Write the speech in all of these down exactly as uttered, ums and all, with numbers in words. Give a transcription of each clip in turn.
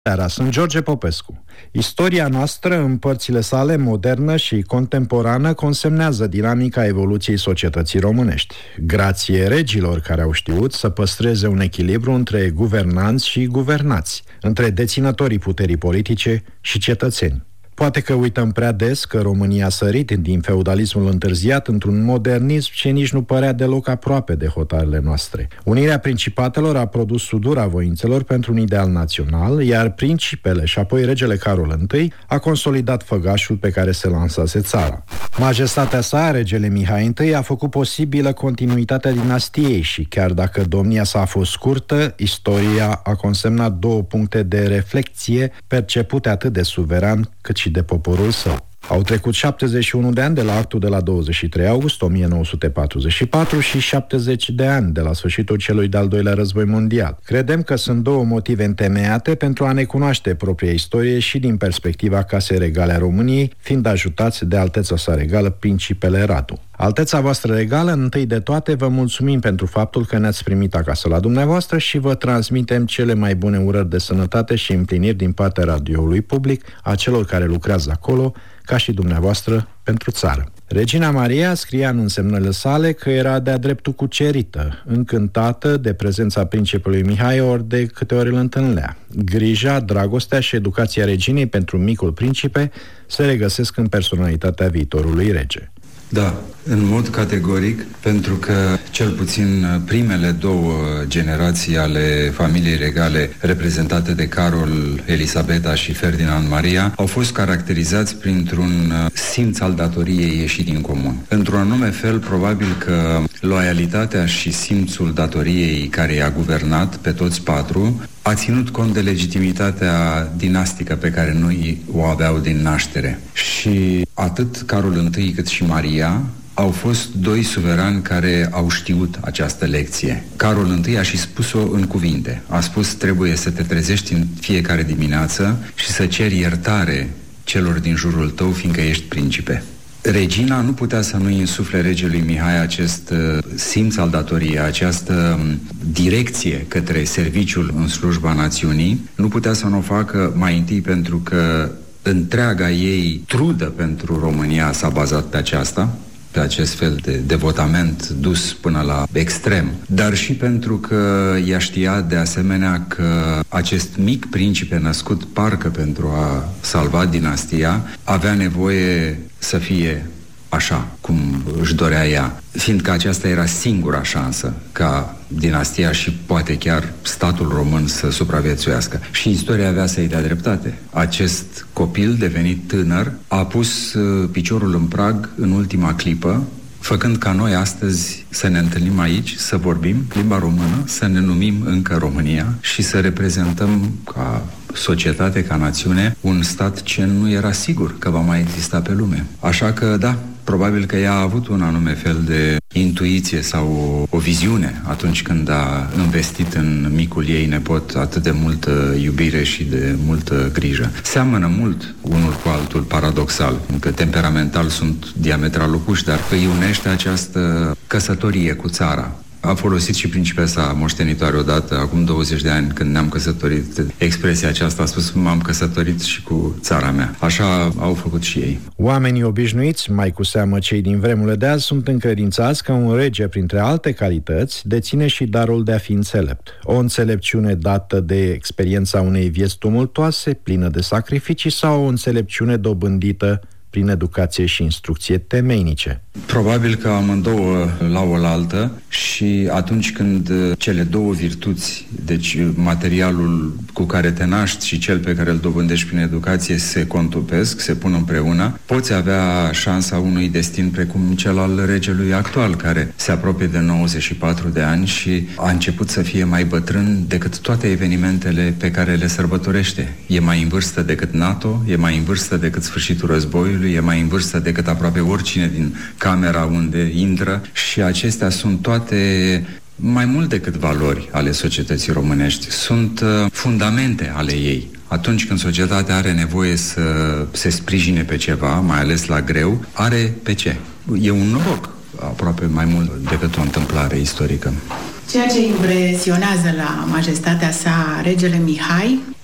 Sunt George Popescu. Istoria noastră, în părțile sale modernă și contemporană, consemnează dinamica evoluției societății românești, grație regilor care au știut să păstreze un echilibru între guvernanți și guvernați, între deținătorii puterii politice și cetățeni. Poate că uităm prea des că România a sărit din feudalismul întârziat într-un modernism ce nici nu părea deloc aproape de hotarele noastre. Unirea principatelor a produs sudura voințelor pentru un ideal național, iar principele și apoi regele Carol I a consolidat făgașul pe care se lansase țara. Majestatea sa, regele Mihai I, a făcut posibilă continuitatea dinastiei și chiar dacă domnia sa a fost scurtă, istoria a consemnat două puncte de reflecție percepute atât de suveran cât și de poporul său. Au trecut șaptezeci și unu de ani de la actul de la douăzeci și trei august o mie nouă sute patruzeci și patru și șaptezeci de ani de la sfârșitul celui de-al doilea război mondial. Credem că sunt două motive întemeiate pentru a ne cunoaște propria istorie și din perspectiva Casei Regale a României, fiind ajutați de Alteța sa regală, Principele Radu. Alteța voastră regală, întâi de toate vă mulțumim pentru faptul că ne-ați primit acasă la dumneavoastră și vă transmitem cele mai bune urări de sănătate și împliniri din partea radioului public, a celor care lucrează acolo, ca și dumneavoastră, pentru țară. Regina Maria scria în însemnele sale că era de-a dreptul cucerită, încântată de prezența principelui Mihai ori de câte ori îl întâlnea. Grija, dragostea și educația reginei pentru micul principe se regăsesc în personalitatea viitorului rege. Da, în mod categoric, pentru că cel puțin primele două generații ale familiei regale reprezentate de Carol, Elisabeta și Ferdinand Maria au fost caracterizați printr-un simț al datoriei ieșit din comun. Într-un anume fel, probabil că loialitatea și simțul datoriei care i-a guvernat pe toți patru a ținut cont de legitimitatea dinastică pe care noi o aveau din naștere. Și atât Carol I cât și Maria au fost doi suverani care au știut această lecție. Carol I a și spus-o în cuvinte. A spus: trebuie să te trezești în fiecare dimineață și să ceri iertare celor din jurul tău, fiindcă ești principe. Regina nu putea să nu-i insufle regelui Mihai acest uh, simț al datoriei, această um, direcție către serviciul în slujba națiunii. Nu putea să nu o facă mai întâi pentru că întreaga ei trudă pentru România s-a bazat pe aceasta, pe acest fel de devotament dus până la extrem, dar și pentru că ea știa de asemenea că acest mic principe născut parcă pentru a salva dinastia avea nevoie să fie așa cum își dorea ea, fiindcă aceasta era singura șansă ca dinastia și poate chiar statul român să supraviețuiască. Și istoria avea să-i dea dreptate. Acest copil devenit tânăr a pus piciorul în prag în ultima clipă, făcând ca noi astăzi să ne întâlnim aici, să vorbim limba română, să ne numim încă România și să reprezentăm ca societate, ca națiune, un stat ce nu era sigur că va mai exista pe lume. Așa că, da, probabil că ea a avut un anume fel de intuiție sau o, o viziune atunci când a investit în micul ei nepot atât de multă iubire și de multă grijă. Seamănă mult unul cu altul, paradoxal, că temperamental sunt diametral opuși, dar îi unește această căsătorie cu țara. A folosit și principesa moștenitoare odată, acum douăzeci de ani, când ne-am căsătorit. Expresia aceasta a spus: m-am căsătorit și cu țara mea. Așa au făcut și ei. Oamenii obișnuiți, mai cu seamă cei din vremurile de azi, sunt încredințați că un rege, printre alte calități, deține și darul de a fi înțelept. O înțelepciune dată de experiența unei vieți tumultoase, plină de sacrificii, sau o înțelepciune dobândită prin educație și instrucție temeinice? Probabil că amândouă la oaltă, și atunci când cele două virtuți, deci materialul cu care te naști și cel pe care îl dobândești prin educație, se contupesc, se pun împreună, poți avea șansa unui destin precum cel al regelui actual, care se apropie de nouăzeci și patru de ani și a început să fie mai bătrân decât toate evenimentele pe care le sărbătorește. E mai în vârstă decât NATO, e mai în vârstă decât sfârșitul războiului, e mai în vârstă decât aproape oricine din camera unde intră, și acestea sunt toate mai mult decât valori ale societății românești. Sunt uh, fundamente ale ei. Atunci când societatea are nevoie să se sprijine pe ceva, mai ales la greu, are pe ce? E un noroc, aproape mai mult decât o întâmplare istorică. Ceea ce impresionează la majestatea sa, regele Mihai,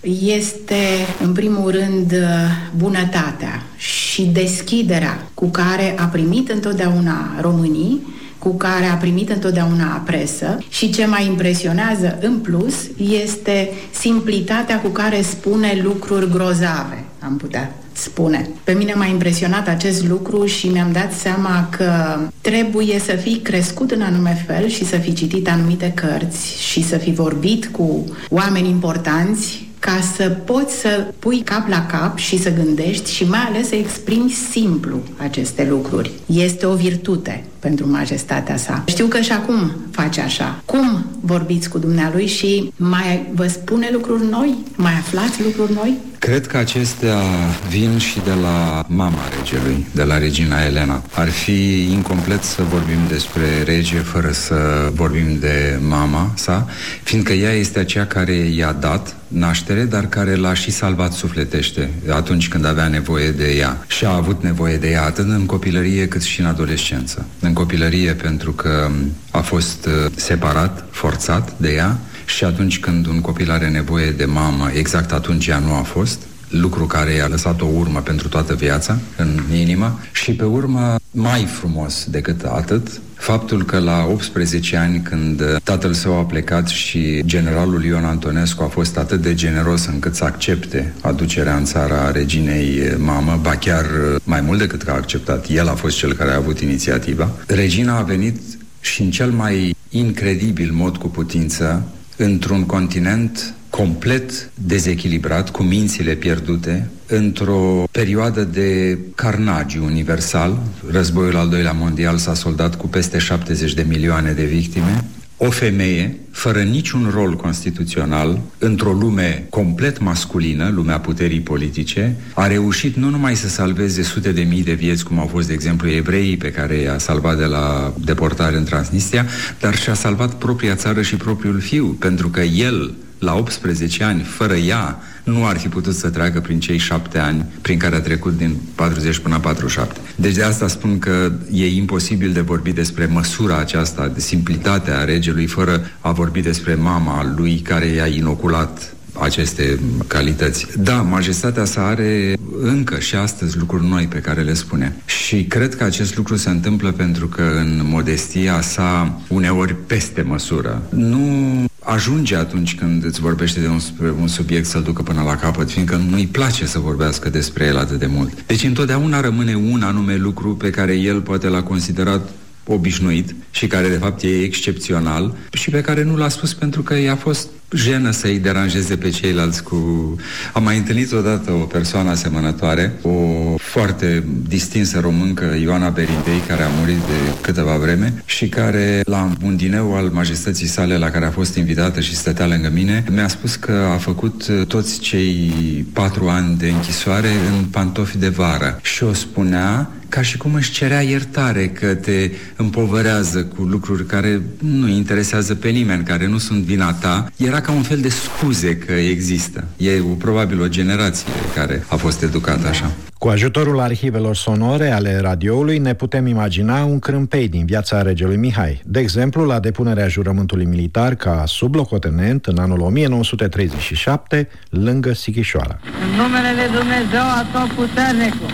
este, în primul rând, bunătatea și deschiderea cu care a primit întotdeauna românii, cu care a primit întotdeauna presă, și ce mai impresionează în plus este simplitatea cu care spune lucruri grozave, am putea spune. Pe mine m-a impresionat acest lucru și mi-am dat seama că trebuie să fii crescut în anume fel și să fi citit anumite cărți și să fi vorbit cu oameni importanți ca să poți să pui cap la cap și să gândești și mai ales să exprimi simplu aceste lucruri. Este o virtute pentru majestatea sa. Știu că și acum face așa. Cum vorbiți cu dumnealui și mai vă spune lucruri noi? Mai aflați lucruri noi? Cred că acestea vin și de la mama regelui, de la regina Elena. Ar fi incomplet să vorbim despre rege fără să vorbim de mama sa, fiindcă ea este aceea care i-a dat naștere, dar care l-a și salvat sufletește atunci când avea nevoie de ea. Și a avut nevoie de ea atât în copilărie cât și în adolescență. În copilărie pentru că a fost separat, forțat de ea, și atunci când un copil are nevoie de mamă, exact atunci ea nu a fost, lucru care i-a lăsat o urmă pentru toată viața în inimă. Și pe urmă, mai frumos decât atât, faptul că la optsprezece ani, când tatăl său a plecat și generalul Ion Antonescu a fost atât de generos încât să accepte aducerea în țara a reginei mamă, ba chiar mai mult decât că a acceptat, el a fost cel care a avut inițiativa, regina a venit și în cel mai incredibil mod cu putință, într-un continent complet dezechilibrat, cu mințile pierdute, într-o perioadă de carnagiu universal. Războiul al doilea mondial s-a soldat cu peste șaptezeci de milioane de victime. O femeie, fără niciun rol constituțional, într-o lume complet masculină, lumea puterii politice, a reușit nu numai să salveze sute de mii de vieți, cum au fost, de exemplu, evreii pe care i-a salvat de la deportare în Transnistria, dar și-a salvat propria țară și propriul fiu, pentru că el, la optsprezece ani, fără ea, nu ar fi putut să treacă prin cei șapte ani prin care a trecut din patruzeci până la patruzeci și șapte. Deci de asta spun că e imposibil de vorbi despre măsura aceasta, de simplitatea regelui, fără a vorbi despre mama lui care i-a inoculat aceste calități. Da, majestatea sa are încă și astăzi lucruri noi pe care le spune. Și cred că acest lucru se întâmplă pentru că în modestia sa, uneori peste măsură, nu ajunge atunci când îți vorbește de un, un subiect să-l ducă până la capăt, fiindcă nu-i place să vorbească despre el atât de mult. Deci întotdeauna rămâne un anume lucru pe care el poate l-a considerat obișnuit și care de fapt e excepțional și pe care nu l-a spus pentru că i-a fost jenă să-i deranjeze pe ceilalți cu... Am mai întâlnit odată o persoană asemănătoare, o foarte distinsă româncă, Ioana Berindei, care a murit de câteva vreme și care, la un dineu al majestății sale la care a fost invitată și stătea lângă mine, mi-a spus că a făcut toți cei patru ani de închisoare în pantofi de vară și o spunea ca și cum își cerea iertare că te împovărează cu lucruri care nu interesează pe nimeni, care nu sunt vina ta. Era ca un fel de scuze că există. E probabil o generație care a fost educată așa. Cu ajutorul arhivelor sonore ale radioului ne putem imagina un crâmpei din viața regelui Mihai. De exemplu, la depunerea jurământului militar ca sublocotenent în anul o mie nouă sute treizeci și șapte, lângă Sighișoara. În numele lui Dumnezeu Atotputernicul,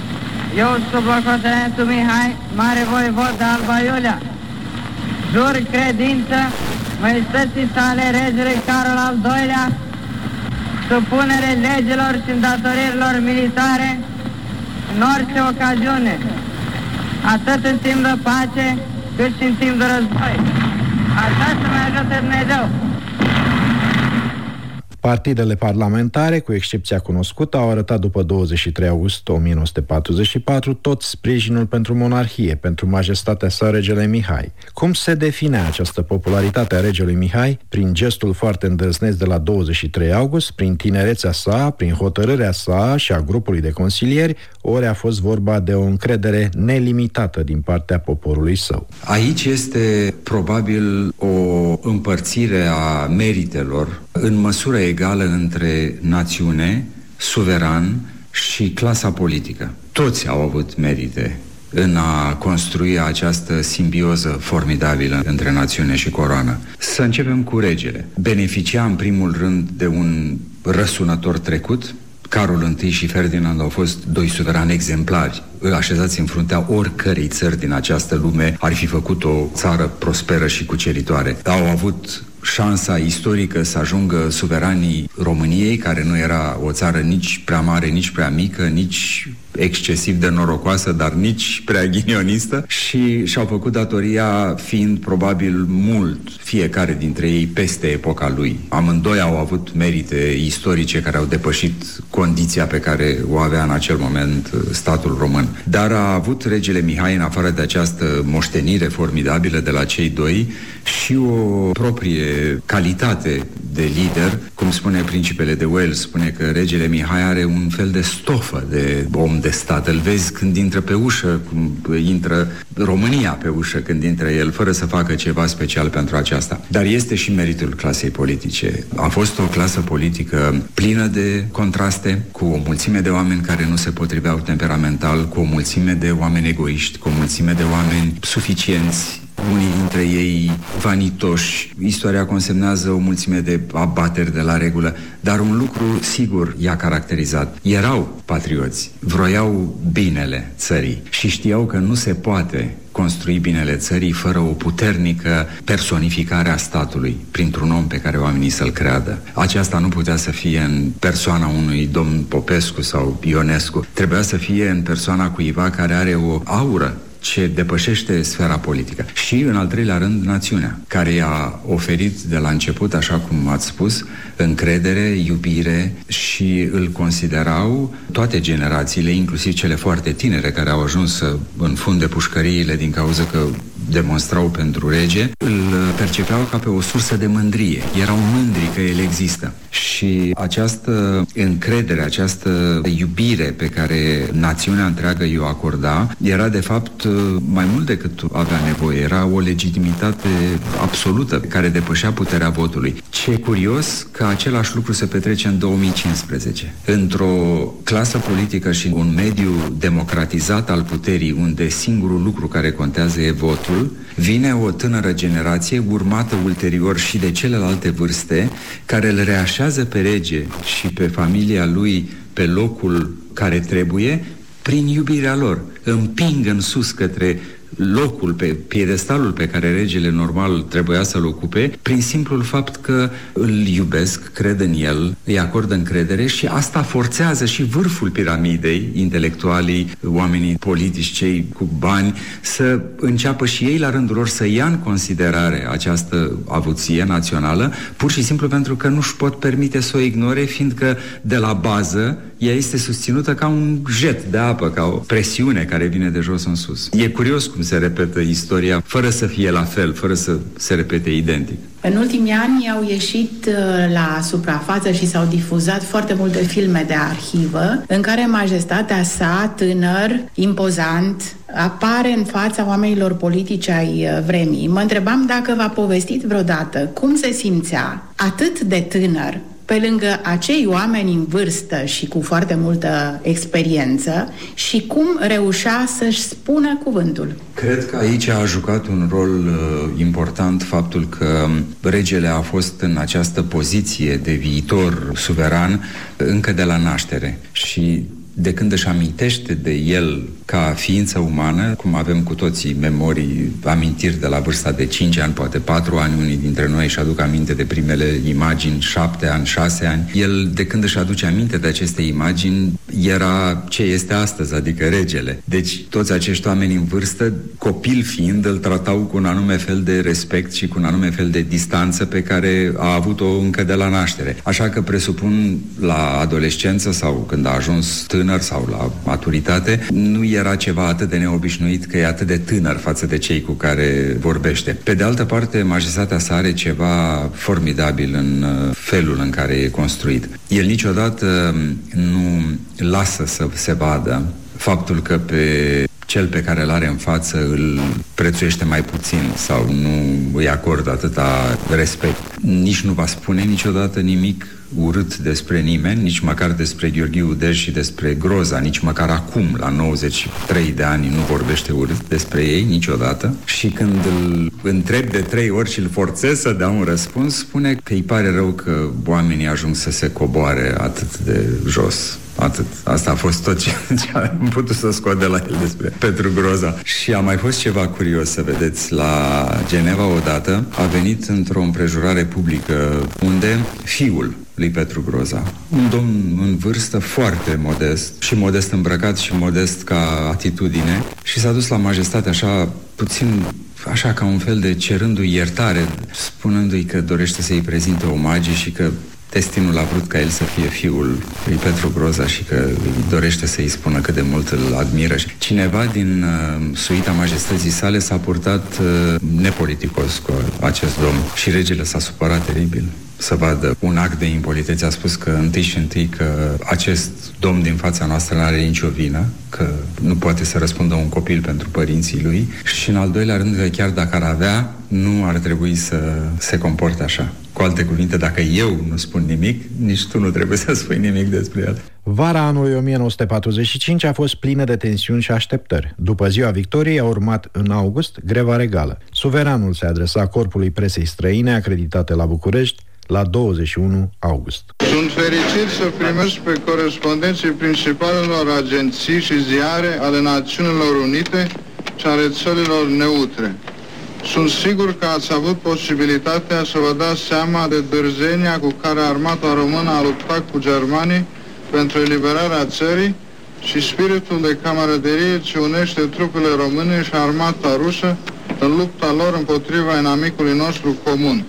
eu, sublocotenentul Mihai, mare voivod de Alba Iulia, jur credință Maestății sale regelui Carol al doilea, supunere legilor și îndatoririlor militare în orice ocaziune, atât în timp de pace, cât și în timp de război. Așa să mă ajute Dumnezeu! Partidele parlamentare, cu excepția cunoscută, au arătat după douăzeci și trei august o mie nouă sute patruzeci și patru tot sprijinul pentru monarhie, pentru majestatea sa regele Mihai. Cum se definea această popularitate a regelui Mihai? Prin gestul foarte îndrăzneț de la douăzeci și trei august, prin tinerețea sa, prin hotărârea sa și a grupului de consilieri, ori a fost vorba de o încredere nelimitată din partea poporului său. Aici este probabil o împărțire a meritelor în măsură egală între națiune, suveran și clasa politică. Toți au avut merite în a construi această simbioză formidabilă între națiune și coroană. Să începem cu regele. Beneficia în primul rând de un răsunător trecut. Carol I și Ferdinand au fost doi suverani exemplari, așezați în fruntea oricărei țări din această lume, ar fi făcut o țară prosperă și cuceritoare. Au avut șansa istorică să ajungă suveranii României, care nu era o țară nici prea mare, nici prea mică, nici excesiv de norocoasă, dar nici prea ghinionistă, și și-au făcut datoria fiind probabil mult fiecare dintre ei peste epoca lui. Amândoi au avut merite istorice care au depășit condiția pe care o avea în acel moment statul român. Dar a avut regele Mihai, în afară de această moștenire formidabilă de la cei doi, și o proprie calitate de lider. Cum spune principele de Wales, spune că regele Mihai are un fel de stofă de om de stat. Îl vezi când intră pe ușă, cum intră România pe ușă când intră el, fără să facă ceva special pentru aceasta. Dar este și meritul clasei politice. A fost o clasă politică plină de contraste, cu o mulțime de oameni care nu se potriveau temperamental, cu o mulțime de oameni egoiști, cu o mulțime de oameni suficienți, unii dintre ei vanitoși. Istoria consemnează o mulțime de abateri de la regulă, dar un lucru sigur i-a caracterizat. Erau patrioți, vroiau binele țării și știau că nu se poate construi binele țării fără o puternică personificare a statului, printr-un om pe care oamenii să-l creadă. Aceasta nu putea să fie în persoana unui domn Popescu sau Ionescu. Trebuia să fie în persoana cuiva care are o aură ce depășește sfera politică. Și, în al treilea rând, națiunea, care i-a oferit de la început, așa cum ați spus, încredere, iubire, și îl considerau toate generațiile, inclusiv cele foarte tinere care au ajuns să înfunde pușcăriile din cauza că demonstrau pentru rege, îl percepeau ca pe o sursă de mândrie. Erau mândri că el există. Și această încredere, această iubire pe care națiunea întreagă i-o acorda, era de fapt mai mult decât avea nevoie. Era o legitimitate absolută care depășea puterea votului. Ce curios că același lucru se petrece în două mii cincisprezece. Într-o clasă politică și un mediu democratizat al puterii, unde singurul lucru care contează e votul, vine o tânără generație, urmată ulterior și de celelalte vârste, care îl reașează pe rege și pe familia lui pe locul care trebuie, prin iubirea lor. Împing în sus către locul, pe piedestalul pe care regele normal trebuia să-l ocupe, prin simplul fapt că îl iubesc, cred în el, îi acordă încredere, și asta forțează și vârful piramidei, intelectualii, oamenii politici, cei cu bani, să înceapă și ei la rândul lor să ia în considerare această avuție națională, pur și simplu pentru că nu-și pot permite să o ignore, fiindcă de la bază ea este susținută ca un jet de apă, ca o presiune care vine de jos în sus. E curios cum se repetă istoria, fără să fie la fel, fără să se repete identic. În ultimii ani au ieșit la suprafață și s-au difuzat foarte multe filme de arhivă în care majestatea sa, tânăr, impozant, apare în fața oamenilor politici ai vremii. Mă întrebam dacă v-a povestit vreodată cum se simțea atât de tânăr pe lângă acei oameni în vârstă și cu foarte multă experiență, și cum reușea să-și spună cuvântul. Cred că aici a jucat un rol uh, important faptul că regele a fost în această poziție de viitor suveran încă de la naștere și de când își amintește de el ca ființă umană, cum avem cu toții memorii, amintiri de la vârsta de cinci ani, poate patru ani, unii dintre noi își aduc aminte de primele imagini, șapte ani, șase ani. El, de când își aduce aminte de aceste imagini, era ce este astăzi, adică regele. Deci toți acești oameni în vârstă, copil fiind, îl tratau cu un anume fel de respect și cu un anume fel de distanță pe care a avut-o încă de la naștere. Așa că presupun la adolescență sau când a ajuns tânăr sau la maturitate, nu era ceva atât de neobișnuit că e atât de tânăr față de cei cu care vorbește. Pe de altă parte, majestatea sa are ceva formidabil în felul în care e construit. El niciodată nu lasă să se vadă faptul că pe cel pe care îl are în față îl prețuiește mai puțin sau nu îi acordă atâta respect. Nici nu va spune niciodată nimic urât despre nimeni, nici măcar despre Gheorghiu Dej și despre Groza, nici măcar acum, la nouăzeci și trei de ani, nu vorbește urât despre ei niciodată. Și când îl întreb de trei ori și îl forțez să dea un răspuns, spune că îi pare rău că oamenii ajung să se coboare atât de jos. Atât. Asta a fost tot ce, ce am putut să scot de la el despre Petru Groza. Și a mai fost ceva curios, să vedeți. La Geneva odată a venit într-o împrejurare publică unde fiul lui Petru Groza, un domn în vârstă foarte modest, și modest îmbrăcat și modest ca atitudine, și s-a dus la majestate așa puțin, așa ca un fel de cerându-i iertare, spunându-i că dorește să-i prezinte omagii și că destinul a vrut ca el să fie fiul lui Petru Groza și că dorește să-i spună cât de mult îl admiră. Cineva din uh, suita majestății sale s-a purtat uh, nepoliticos cu acest domn și regele s-a supărat teribil să vadă un act de impolitețe. A spus că întâi și întâi că acest domn din fața noastră nu are nicio vină, că nu poate să răspundă un copil pentru părinții lui, și în al doilea rând că chiar dacă ar avea, nu ar trebui să se comporte așa. Cu alte cuvinte, dacă eu nu spun nimic, nici tu nu trebuie să spui nimic despre el. Vara anului o mie nouă sute patruzeci și cinci a fost plină de tensiuni și așteptări. După ziua victoriei a urmat în august greva regală. Suveranul se adresa corpului presei străine acreditate la București la douăzeci și unu august. Sunt fericit să primesc pe corespondenții principalelor agenții și ziare ale Națiunilor Unite și ale țărilor neutre. Sunt sigur că ați avut posibilitatea să vă dați seama de dârzenia cu care armata română a luptat cu germanii pentru eliberarea țării și spiritul de camaraderie ce unește trupele române și armata rusă în lupta lor împotriva inamicului nostru comun.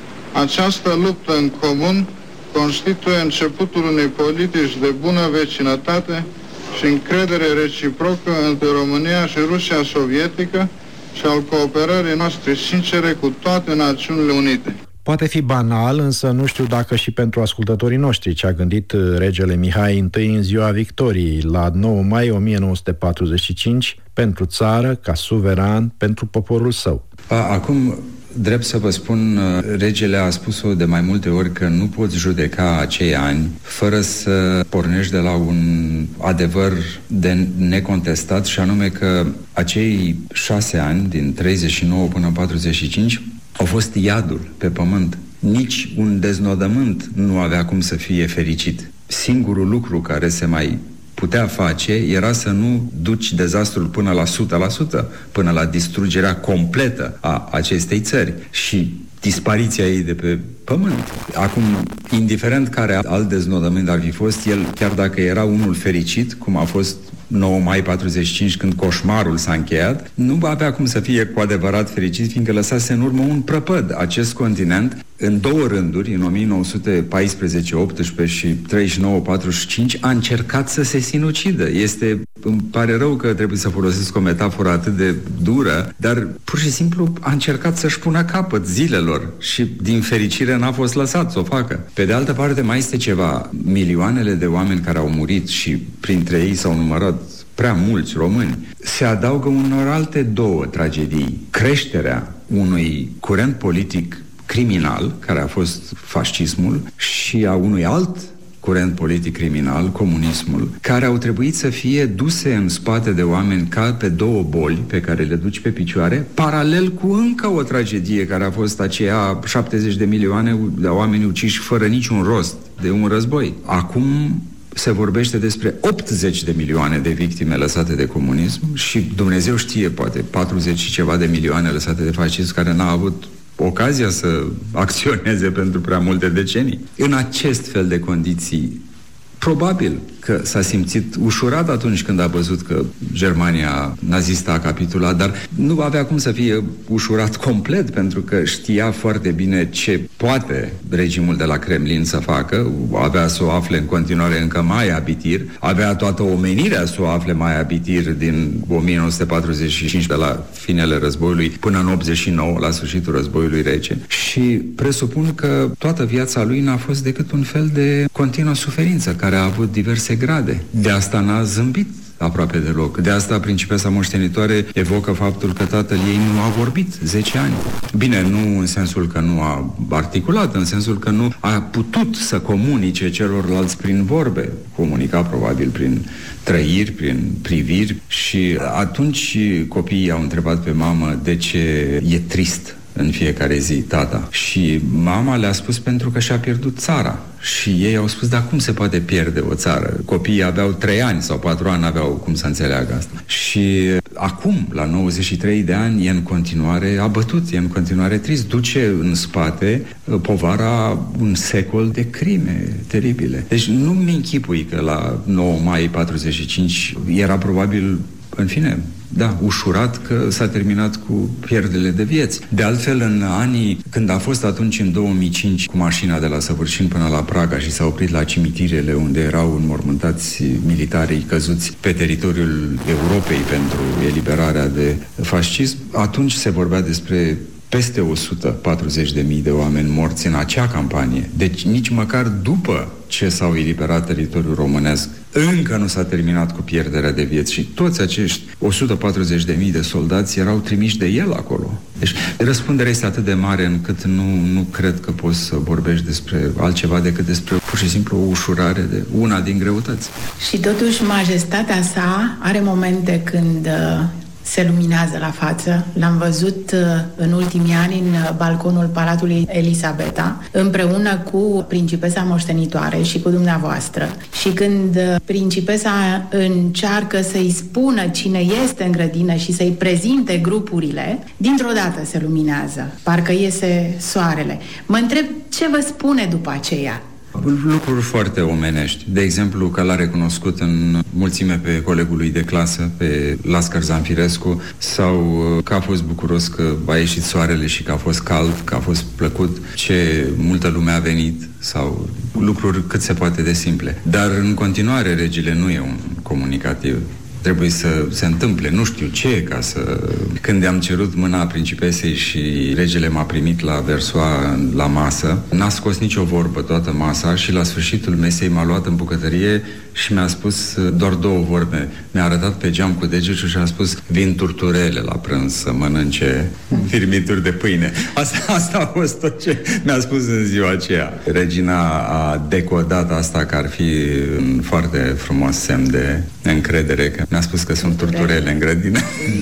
Această luptă în comun constituie începutul unei politici de bună vecinătate și încredere reciprocă între România și Rusia sovietică și al cooperării noastre sincere cu toate Națiunile Unite. Poate fi banal, însă nu știu dacă și pentru ascultătorii noștri ce a gândit regele Mihai I în ziua victoriei, la nouă mai o mie nouă sute patruzeci și cinci, pentru țară, ca suveran, pentru poporul său. Acum, drept să vă spun, regele a spus-o de mai multe ori că nu poți judeca acei ani fără să pornești de la un adevăr de necontestat, și anume că acei șase ani, din treizeci și nouă până în patruzeci și cinci, au fost iadul pe pământ. Nici un deznodământ nu avea cum să fie fericit. Singurul lucru care se mai putea face era să nu duci dezastrul până la o sută la sută, până la distrugerea completă a acestei țări și dispariția ei de pe pământ. Acum, indiferent care alt deznodământ ar fi fost, el, chiar dacă era unul fericit, cum a fost nouă mai patruzeci și cinci, când coșmarul s-a încheiat, nu avea cum să fie cu adevărat fericit, fiindcă lăsase în urmă un prăpăd. Acest continent, în două rânduri, în o mie nouă sute paisprezece optsprezece și treizeci și nouă patruzeci și cinci, a încercat să se sinucidă. Este, îmi pare rău că trebuie să folosesc o metaforă atât de dură, dar pur și simplu a încercat să-și pună capăt zilelor și, din fericire, n-a fost lăsat să o facă. Pe de altă parte, mai este ceva. Milioanele de oameni care au murit, și printre ei s-au numărat prea mulți români, se adaugă unor alte două tragedii. Creșterea unui curent politic criminal, care a fost fascismul, și a unui alt curent politic criminal, comunismul, care au trebuit să fie duse în spate de oameni ca pe două boli pe care le duci pe picioare, paralel cu încă o tragedie care a fost aceea șaptezeci de milioane de oameni uciși fără niciun rost de un război. Acum se vorbește despre optzeci de milioane de victime lăsate de comunism și Dumnezeu știe, poate patruzeci și ceva de milioane lăsate de fascism, care n-a avut ocazia să acționeze pentru prea multe decenii. În acest fel de condiții, probabil că s-a simțit ușurat atunci când a văzut că Germania nazistă a capitulat, dar nu avea cum să fie ușurat complet, pentru că știa foarte bine ce poate regimul de la Kremlin să facă, avea să o afle în continuare încă mai abitir, avea toată omenirea să o afle mai abitir din o mie nouă sute patruzeci și cinci, de la finele războiului până în optzeci și nouă, la sfârșitul războiului rece. Și presupun că toată viața lui n-a fost decât un fel de continuă suferință, care a avut diverse grade. De asta n-a zâmbit aproape deloc. De asta principesa moștenitoare evocă faptul că tatăl ei nu a vorbit zece ani. Bine, nu în sensul că nu a articulat, în sensul că nu a putut să comunice celorlalți prin vorbe. Comunica probabil prin trăiri, prin priviri și atunci copiii au întrebat pe mamă de ce e trist în fiecare zi tata. Și mama le-a spus pentru că și-a pierdut țara. Și ei au spus, dar cum se poate pierde o țară? Copiii aveau trei ani sau patru ani, aveau cum să înțeleagă asta. Și acum, la nouăzeci și trei de ani, e în continuare abătut, e în continuare trist. Duce în spate povara un secol de crime teribile. Deci nu mi închipui că la nouă mai patruzeci și cinci era probabil, în fine, da, ușurat că s-a terminat cu pierderile de vieți. De altfel, în anii, când a fost atunci în două mii cinci cu mașina de la Săvârșin până la Praga și s-a oprit la cimitirele unde erau înmormântați militarii căzuți pe teritoriul Europei pentru eliberarea de fascism, atunci se vorbea despre peste o sută patruzeci de mii de oameni morți în acea campanie. Deci nici măcar după ce s-au eliberat teritoriul românesc, încă nu s-a terminat cu pierderea de vieți și toți acești o sută patruzeci de mii de soldați erau trimiși de el acolo. Deci răspunderea este atât de mare încât nu, nu cred că poți să vorbești despre altceva decât despre pur și simplu o ușurare de una din greutăți. Și totuși majestatea sa are momente când se luminează la față. L-am văzut în ultimii ani în balconul Palatului Elisabeta, împreună cu principesa moștenitoare și cu dumneavoastră. Și când principesa încearcă să-i spună cine este în grădină și să-i prezinte grupurile, dintr-o dată se luminează. Parcă iese soarele. Mă întreb ce vă spune după aceea. Lucruri foarte omenești. De exemplu, că l-a recunoscut în mulțime pe colegul lui de clasă, pe Lascar Zanfirescu, sau că a fost bucuros că a ieșit soarele și că a fost cald, că a fost plăcut, ce multă lume a venit, sau lucruri cât se poate de simple. Dar în continuare regele nu e un comunicativ. Trebuie să se întâmple, nu știu ce, ca să... Când am cerut mâna principesei și regele m-a primit la Versoa la masă, n-a scos nicio vorbă toată masa și la sfârșitul mesei m-a luat în bucătărie și mi-a spus doar două vorbe. Mi-a arătat pe geam cu degetul și a spus: vin turturele la prânz să mănânce firmituri de pâine. Asta, asta a fost tot ce mi-a spus în ziua aceea. Regina a decodat asta, că ar fi un foarte frumos semn de încredere, că mi-a spus că sunt turturele în grădină.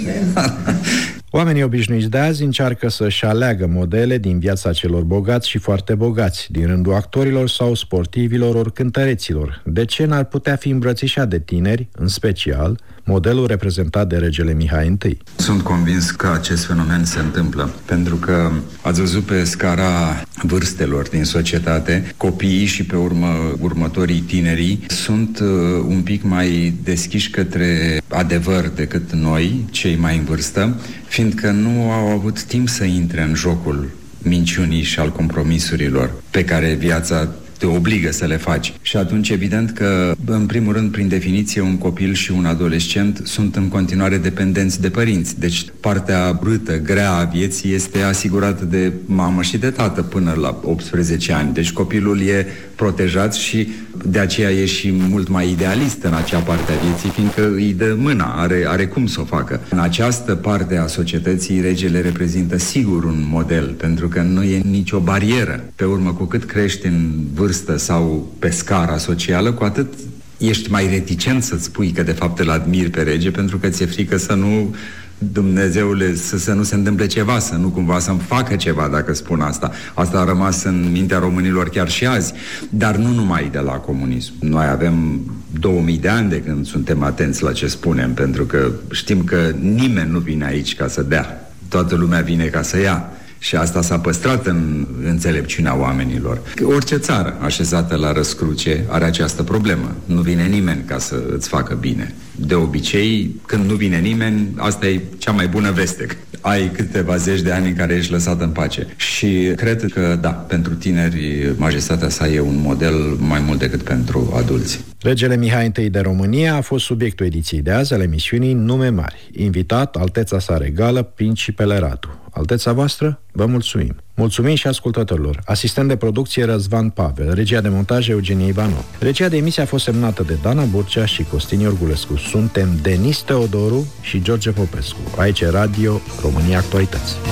Oamenii obișnuiți de azi încearcă să-și aleagă modele din viața celor bogați și foarte bogați, din rândul actorilor sau sportivilor ori cântăreților. De ce n-ar putea fi îmbrățișat de tineri, în special modelul reprezentat de regele Mihai I? Sunt convins că acest fenomen se întâmplă, pentru că ați văzut pe scara vârstelor din societate, copiii și pe urmă următorii tinerii sunt uh, un pic mai deschiși către adevăr decât noi, cei mai în vârstă, fiindcă nu au avut timp să intre în jocul minciunii și al compromisurilor pe care viața te obligă să le faci. Și atunci, evident că, în primul rând, prin definiție, un copil și un adolescent sunt în continuare dependenți de părinți. Deci, partea brâtă, grea a vieții este asigurată de mamă și de tată până la optsprezece ani. Deci, copilul e protejat și de aceea e și mult mai idealist în acea parte a vieții, fiindcă îi dă mâna, are, are cum să o facă. În această parte a societății, regele reprezintă sigur un model, pentru că nu e nicio barieră. Pe urmă, cu cât crești în vârstă sau pe scara socială, cu atât ești mai reticent să-ți spui că de fapt îl admiri pe rege, pentru că ți-e frică să nu, Dumnezeule, să, să nu se întâmple ceva, să nu cumva să-mi facă ceva dacă spun asta. Asta a rămas în mintea românilor chiar și azi, dar nu numai de la comunism. Noi avem două mii de ani de când suntem atenți la ce spunem, pentru că știm că nimeni nu vine aici ca să dea, toată lumea vine ca să ia. Și asta s-a păstrat în înțelepciunea oamenilor. Orice țară așezată la răscruce are această problemă. Nu vine nimeni ca să îți facă bine. De obicei, când nu vine nimeni, asta e cea mai bună veste. Ai câteva zeci de ani în care ești lăsat în pace. Și cred că, da, pentru tineri, majestatea sa e un model mai mult decât pentru adulți. Regele Mihai I de România a fost subiectul ediției de azi al emisiunii Nume Mari. Invitat, Alteța sa regală, Principele Radu. Alteța voastră, vă mulțumim. Mulțumim și ascultătorilor. Asistent de producție Răzvan Pavel, regia de montaj Eugenie Ivanov. Regia de emisie a fost semnată de Dana Burcea și Costin Iorgulescu. Suntem Denis Teodoru și George Popescu. Aici Radio România Actualități.